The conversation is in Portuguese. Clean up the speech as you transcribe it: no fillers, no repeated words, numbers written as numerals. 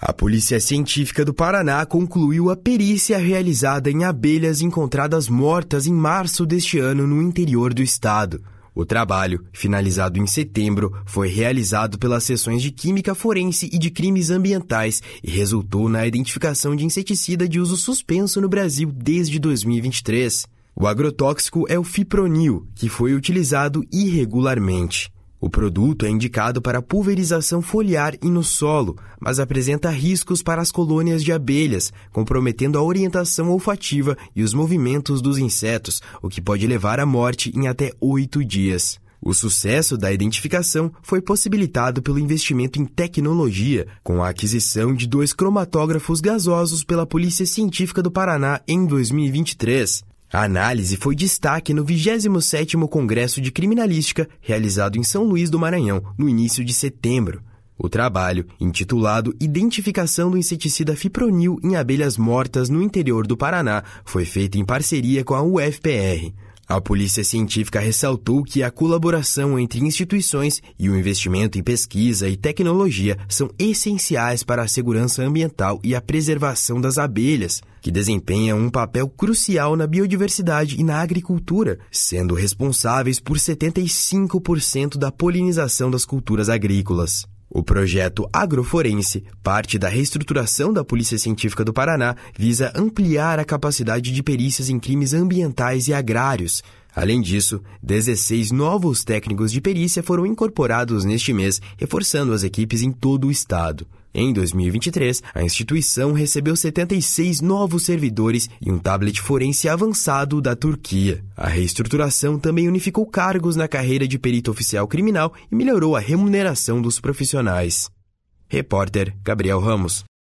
A Polícia Científica do Paraná concluiu a perícia realizada em abelhas encontradas mortas em março deste ano no interior do estado. O trabalho, finalizado em setembro, foi realizado pelas seções de Química Forense e de Crimes Ambientais e resultou na identificação de inseticida de uso suspenso no Brasil desde 2023. O agrotóxico é o fipronil, que foi utilizado irregularmente. O produto é indicado para pulverização foliar e no solo, mas apresenta riscos para as colônias de abelhas, comprometendo a orientação olfativa e os movimentos dos insetos, o que pode levar à morte em até 8 dias. O sucesso da identificação foi possibilitado pelo investimento em tecnologia, com a aquisição de 2 cromatógrafos gasosos pela Polícia Científica do Paraná em 2023. A análise foi destaque no 27º Congresso de Criminalística, realizado em São Luís do Maranhão, no início de setembro. O trabalho, intitulado Identificação do inseticida fipronil em abelhas mortas no interior do Paraná, foi feito em parceria com a UFPR. A Polícia Científica ressaltou que a colaboração entre instituições e o investimento em pesquisa e tecnologia são essenciais para a segurança ambiental e a preservação das abelhas, que desempenham um papel crucial na biodiversidade e na agricultura, sendo responsáveis por 75% da polinização das culturas agrícolas. O projeto Agroforense, parte da reestruturação da Polícia Científica do Paraná, visa ampliar a capacidade de perícias em crimes ambientais e agrários. Além disso, 16 novos técnicos de perícia foram incorporados neste mês, reforçando as equipes em todo o estado. Em 2023, a instituição recebeu 76 novos servidores e um tablet forense avançado da Turquia. A reestruturação também unificou cargos na carreira de perito oficial criminal e melhorou a remuneração dos profissionais. Repórter Gabriel Ramos.